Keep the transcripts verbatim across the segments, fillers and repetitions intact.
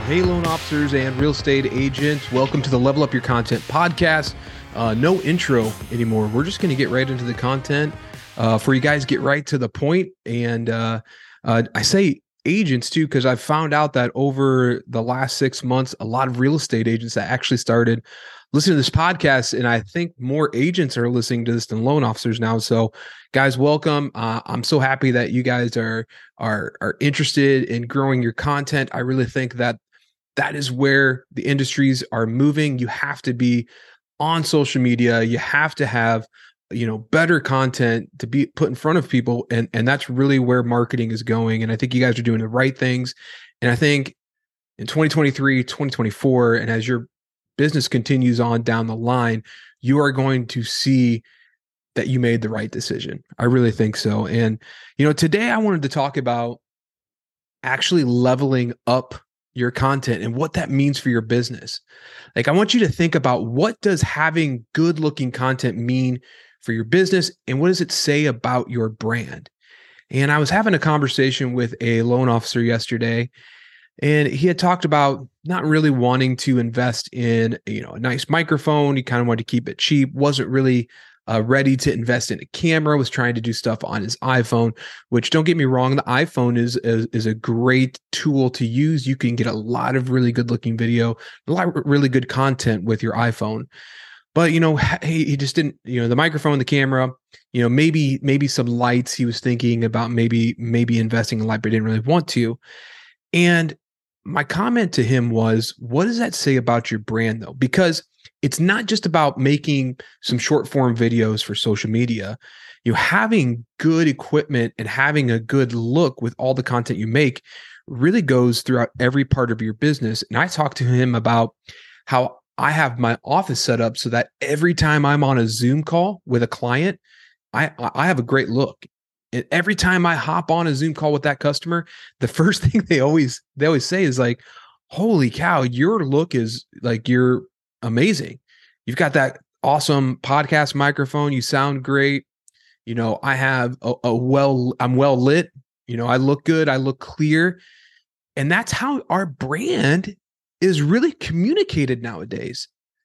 Hey, loan officers and real estate agents, welcome to the Level Up Your Content podcast. Uh, no intro anymore. We're just going to get right into the content uh, for you guys, get right to the point. And uh, uh, I say agents too, because I've found out that over the last six months, a lot of real estate agents that actually started listening to this podcast. And I think more agents are listening to this than loan officers now. So guys, welcome. Uh, I'm so happy that you guys are, are, are interested in growing your content. I really think that that is where the industries are moving. You have to be on social media. You have to have, you know, better content to be put in front of people. And, and that's really where marketing is going. And I think you guys are doing the right things. And I think in twenty twenty-three, twenty twenty-four, and as your business continues on down the line, you are going to see that you made the right decision. I really think so. And, you know, today I wanted to talk about actually leveling up your content and what that means for your business. Like, I want you to think about, what does having good looking content mean for your business, and what does it say about your brand? And I was having a conversation with a loan officer yesterday, and he had talked about not really wanting to invest in, you know, a nice microphone. He kind of wanted to keep it cheap, wasn't really Uh, ready to invest in a camera, was trying to do stuff on his iPhone, which, don't get me wrong, the iPhone is, is, is a great tool to use. You can get a lot of really good looking video, a lot of really good content with your iPhone. But, you know, he, he just didn't, you know, the microphone, the camera, you know, maybe, maybe some lights. He was thinking about maybe, maybe investing in light, but didn't really want to. And my comment to him was, what does that say about your brand though? Because it's not just about making some short form videos for social media. You know, having good equipment and having a good look with all the content you make really goes throughout every part of your business. And I talked to him about how I have my office set up so that every time I'm on a Zoom call with a client, I, I have a great look. And every time I hop on a Zoom call with that customer, the first thing they always, they always say is like, holy cow, your look is like, you're amazing. You've got that awesome podcast microphone. You sound great. You know, I have a, a well, I'm well lit. You know, I look good. I look clear. And that's how our brand is really communicated nowadays,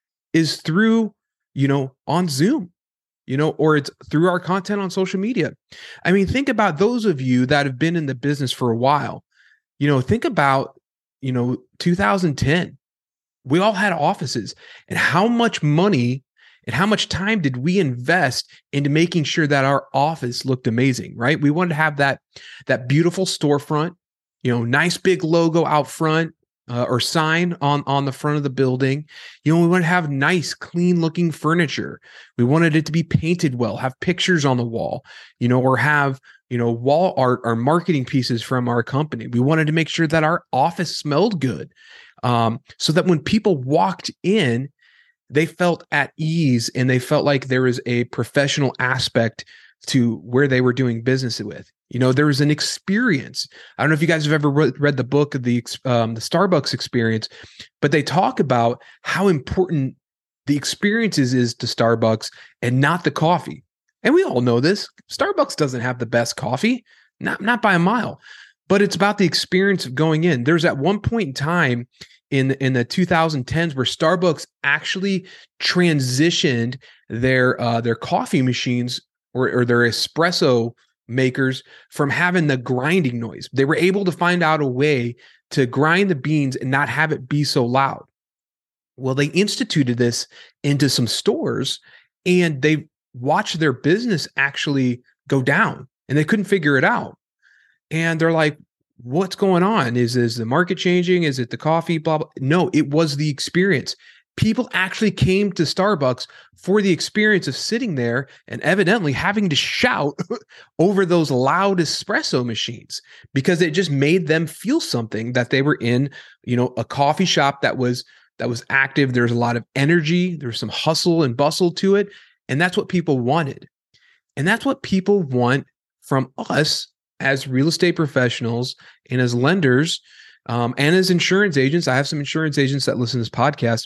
is through, you know, on Zoom, you know, or it's through our content on social media. I mean, think about those of you that have been in the business for a while. You know, think about, you know, two thousand ten. We all had offices, and how much money and how much time did we invest into making sure that our office looked amazing, right? We wanted to have that, that beautiful storefront, you know, nice big logo out front, uh, or sign on, on the front of the building. You know, we want to have nice, clean looking furniture. We wanted it to be painted well, have pictures on the wall, you know, or have, you know, wall art or marketing pieces from our company. We wanted to make sure that our office smelled good. Um, so that when people walked in, they felt at ease and they felt like there was a professional aspect to where they were doing business with. You know, there was an experience. I don't know if you guys have ever re- read the book of the um, the Starbucks Experience, but they talk about how important the experiences is to Starbucks and not the coffee. And we all know this. Starbucks doesn't have the best coffee, not not by a mile. But it's about the experience of going in. There's at one point in time in, in the twenty tens where Starbucks actually transitioned their uh, their coffee machines or, or their espresso makers from having the grinding noise. They were able to find out a way to grind the beans and not have it be so loud. Well, they instituted this into some stores, and they watched their business actually go down, and they couldn't figure it out. And they're like, what's going on? Is, is the market changing? Is it the coffee? Blah, blah. No, it was the experience. People actually came to Starbucks for the experience of sitting there and evidently having to shout over those loud espresso machines, because it just made them feel something, that they were in, you know, a coffee shop that was, that was active. There's a lot of energy. There's some hustle and bustle to it. And that's what people wanted. And that's what people want from us as real estate professionals and as lenders, um, and as insurance agents. I have some insurance agents that listen to this podcast.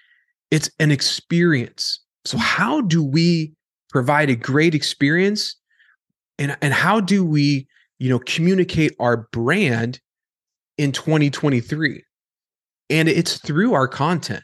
It's an experience. So how do we provide a great experience, and, and how do we, you know, communicate our brand in twenty twenty-three? And it's through our content.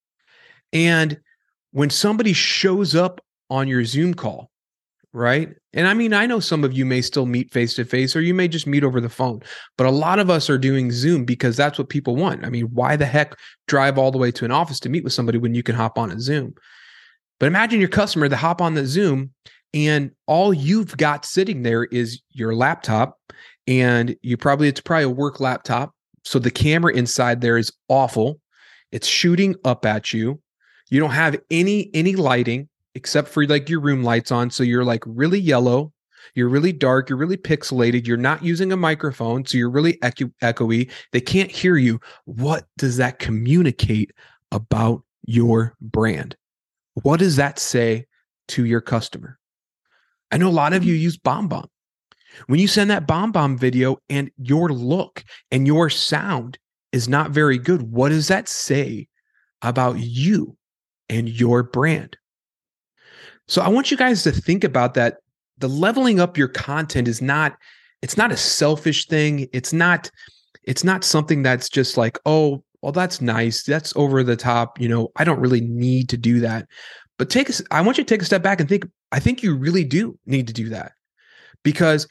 And when somebody shows up on your Zoom call, right? And I mean, I know some of you may still meet face to face, or you may just meet over the phone, but a lot of us are doing Zoom because that's what people want. I mean, why the heck drive all the way to an office to meet with somebody when you can hop on a Zoom? But imagine your customer to hop on the Zoom and all you've got sitting there is your laptop, and you probably, it's probably a work laptop. So the camera inside there is awful. It's shooting up at you. You don't have any, any lighting except for like your room lights on. So you're like really yellow, you're really dark, you're really pixelated. You're not using a microphone. So you're really echo- echoey. They can't hear you. What does that communicate about your brand? What does that say to your customer? I know a lot of you use BombBomb. When you send that BombBomb video and your look and your sound is not very good, what does that say about you and your brand? So I want you guys to think about that. The leveling up your content is not, it's not a selfish thing. It's not, it's not something that's just like, oh, well, that's nice. That's over the top. You know, I don't really need to do that. But take a, I want you to take a step back and think, I think you really do need to do that. Because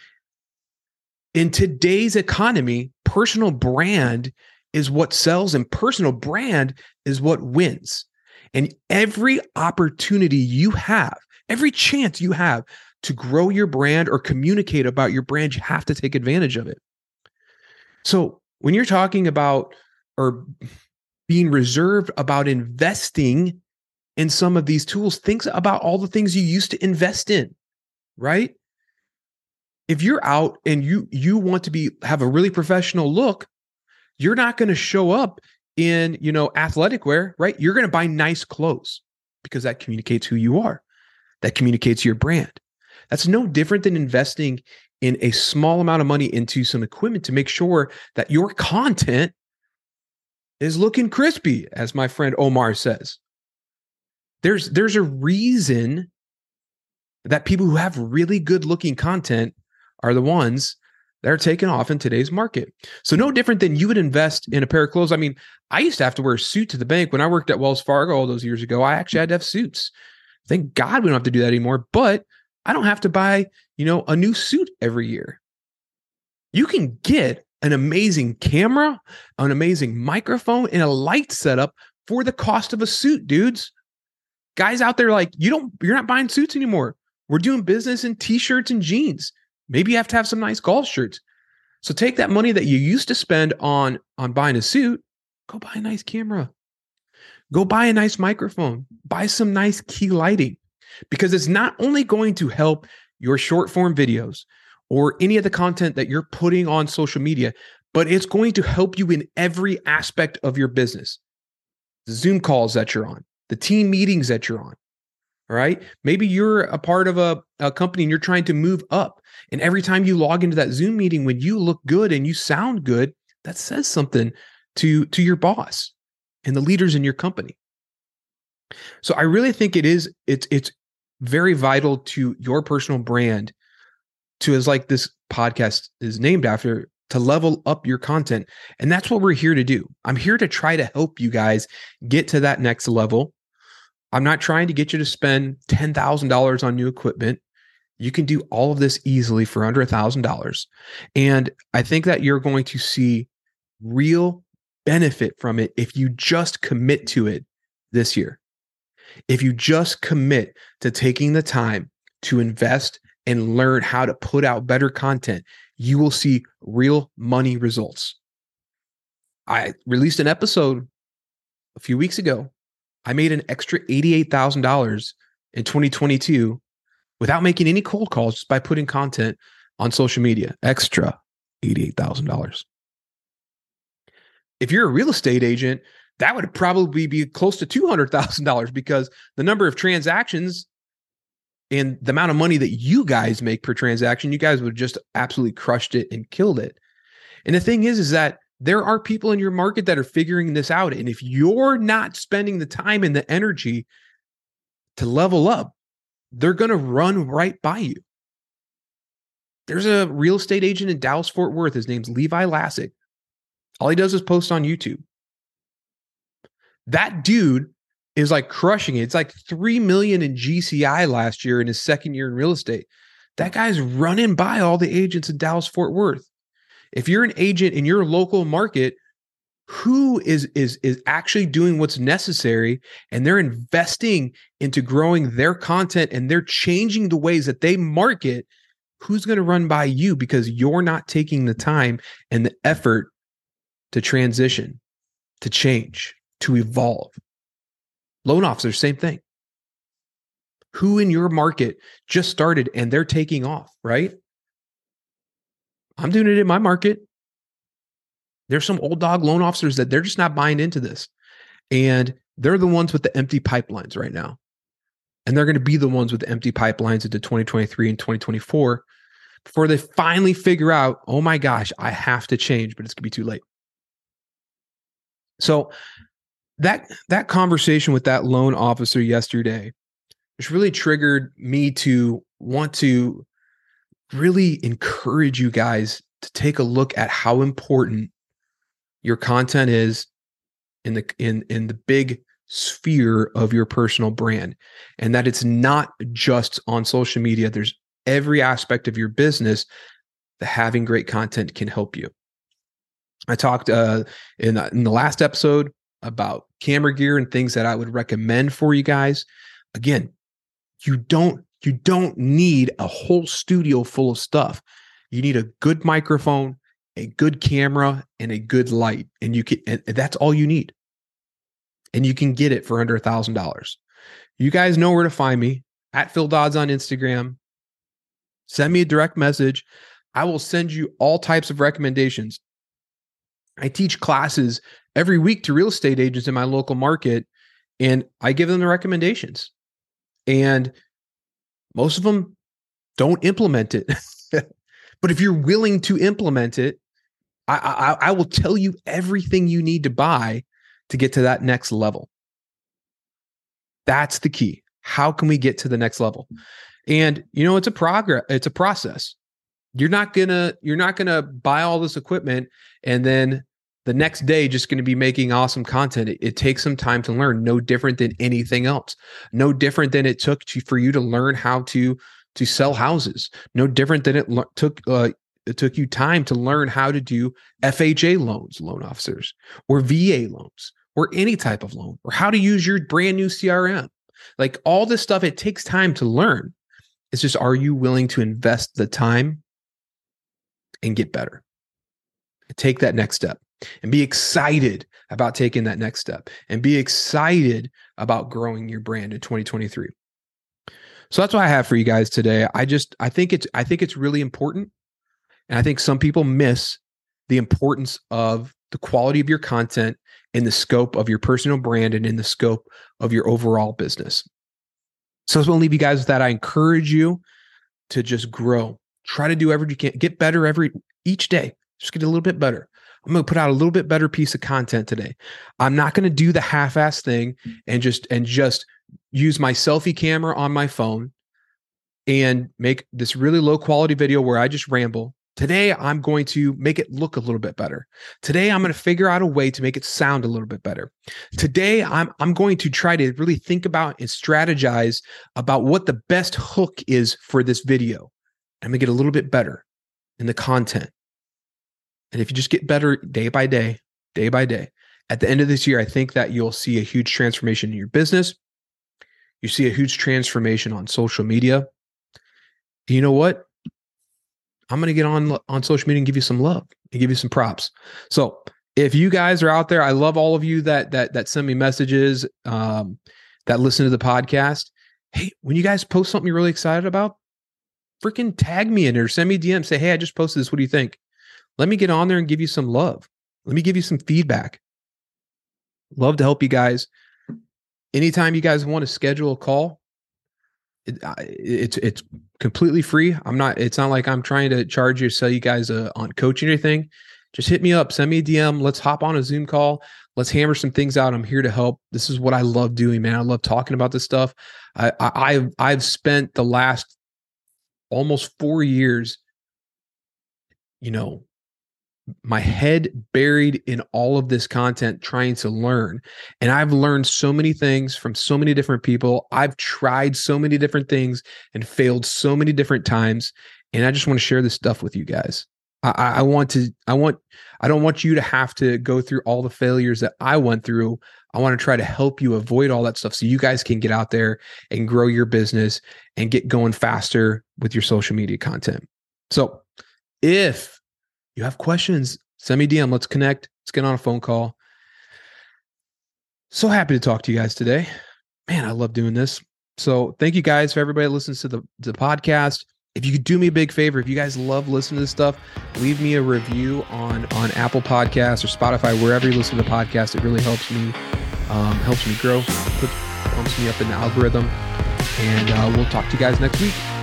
in today's economy, personal brand is what sells and personal brand is what wins. And every opportunity you have, every chance you have to grow your brand or communicate about your brand, you have to take advantage of it. So when you're talking about or being reserved about investing in some of these tools, think about all the things you used to invest in, right? If you're out and you you want to be have a really professional look, you're not going to show up in, you know, athletic wear, right? You're going to buy nice clothes because that communicates who you are. That communicates your brand. That's no different than investing in a small amount of money into some equipment to make sure that your content is looking crispy, as my friend Omar says. There's there's a reason that people who have really good looking content are the ones that are taking off in today's market. So no different than you would invest in a pair of clothes. I mean, I used to have to wear a suit to the bank when I worked at Wells Fargo all those years ago. I actually had to have suits. Thank God we don't have to do that anymore, but I don't have to buy, you know, a new suit every year. You can get an amazing camera, an amazing microphone, and a light setup for the cost of a suit, dudes. Guys out there, like, you don't, you're not buying suits anymore. We're doing business in t-shirts and jeans. Maybe you have to have some nice golf shirts. So take that money that you used to spend on, on buying a suit, go buy a nice camera. Go buy a nice microphone. Buy some nice key lighting, because it's not only going to help your short form videos or any of the content that you're putting on social media, but it's going to help you in every aspect of your business. The Zoom calls that you're on, the team meetings that you're on. All right. Maybe you're a part of a, a company and you're trying to move up. And every time you log into that Zoom meeting, when you look good and you sound good, that says something to, to your boss and the leaders in your company. So I really think it is, it's, it's very vital to your personal brand to, as like this podcast is named after, to level up your content. And that's what we're here to do. I'm here to try to help you guys get to that next level. I'm not trying to get you to spend ten thousand dollars on new equipment. You can do all of this easily for under one thousand dollars. And I think that you're going to see real benefit from it if you just commit to it this year. If you just commit to taking the time to invest and learn how to put out better content, you will see real money results. I released an episode a few weeks ago. I made an extra eighty-eight thousand dollars in twenty twenty-two without making any cold calls, just by putting content on social media. Extra eighty-eight thousand dollars. If you're a real estate agent, that would probably be close to two hundred thousand dollars, because the number of transactions and the amount of money that you guys make per transaction, you guys would have just absolutely crushed it and killed it. And the thing is, is that there are people in your market that are figuring this out. And if you're not spending the time and the energy to level up, they're going to run right by you. There's a real estate agent in Dallas, Fort Worth. His name's Levi Lassick. All he does is post on YouTube. That dude is like crushing it. It's like three million in G C I last year in his second year in real estate. That guy's running by all the agents in Dallas, Fort Worth. If you're an agent in your local market, who is is is actually doing what's necessary and they're investing into growing their content and they're changing the ways that they market, who's going to run by you because you're not taking the time and the effort to transition, to change, to evolve? Loan officers, same thing. Who in your market just started and they're taking off, right? I'm doing it in my market. There's some old dog loan officers that they're just not buying into this. And they're the ones with the empty pipelines right now. And they're going to be the ones with the empty pipelines into twenty twenty-three and twenty twenty-four before they finally figure out, oh my gosh, I have to change, but it's going to be too late. So that, that conversation with that loan officer yesterday, which really triggered me to want to really encourage you guys to take a look at how important your content is in the in in the big sphere of your personal brand, and that it's not just on social media. There's every aspect of your business that having great content can help you. I talked uh, in the, in the last episode about camera gear and things that I would recommend for you guys. Again, you don't you don't need a whole studio full of stuff. You need a good microphone, a good camera, and a good light. And you can, and that's all you need. And you can get it for under a thousand dollars. You guys know where to find me at Phil Dodds on Instagram. Send me a direct message. I will send you all types of recommendations. I teach classes every week to real estate agents in my local market, and I give them the recommendations. And most of them don't implement it. But if you're willing to implement it, I, I, I will tell you everything you need to buy to get to that next level. That's the key. How can we get to the next level? And you know, it's a progress. It's a process. You're not gonna you're not gonna buy all this equipment and then the next day just going to be making awesome content. It, it takes some time to learn. No different than anything else. No different than it took to, for you to learn how to to sell houses. No different than it lo- took uh, it took you time to learn how to do F H A loans, loan officers, or V A loans, or any type of loan, or how to use your brand new C R M. Like all this stuff, it takes time to learn. It's just, are you willing to invest the time and get better? Take that next step and be excited about taking that next step and be excited about growing your brand in twenty twenty-three. So that's what I have for you guys today. I just, I think it's, I think it's really important. And I think some people miss the importance of the quality of your content in the scope of your personal brand and in the scope of your overall business. So I just want to leave you guys with that. I encourage you to just grow. Try to do everything you can. Get better every each day. Just get a little bit better. I'm going to put out a little bit better piece of content today. I'm not going to do the half-ass thing and just and just use my selfie camera on my phone and make this really low quality video where I just ramble. Today, I'm going to make it look a little bit better. Today, I'm going to figure out a way to make it sound a little bit better. Today, I'm I'm going to try to really think about and strategize about what the best hook is for this video. I'm going to get a little bit better in the content. And if you just get better day by day, day by day, at the end of this year, I think that you'll see a huge transformation in your business. You see a huge transformation on social media. You know what? I'm going to get on, on social media and give you some love and give you some props. So if you guys are out there, I love all of you that, that, that send me messages, um, that listen to the podcast. Hey, when you guys post something you're really excited about, freaking tag me in it or send me a D M. Say, hey, I just posted this. What do you think? Let me get on there and give you some love. Let me give you some feedback. Love to help you guys. Anytime you guys want to schedule a call, it, it's it's completely free. I'm not. It's not like I'm trying to charge you, sell you guys a, on coaching or anything. Just hit me up, send me a D M. Let's hop on a Zoom call. Let's hammer some things out. I'm here to help. This is what I love doing, man. I love talking about this stuff. I, I I've I've spent the last almost four years, you know, my head buried in all of this content trying to learn. And I've learned so many things from so many different people. I've tried so many different things and failed so many different times. And I just want to share this stuff with you guys. I, I want to, I want, I don't want you to have to go through all the failures that I went through. I want to try to help you avoid all that stuff so you guys can get out there and grow your business and get going faster with your social media content. So if you have questions, send me a D M. Let's connect. Let's get on a phone call. So happy to talk to you guys today. Man, I love doing this. So thank you guys for everybody that listens to the, the podcast. If you could do me a big favor, if you guys love listening to this stuff, leave me a review on, on Apple Podcasts or Spotify, wherever you listen to the podcast. It really helps me, um, helps me grow, put, bumps me up in the algorithm. And uh, we'll talk to you guys next week.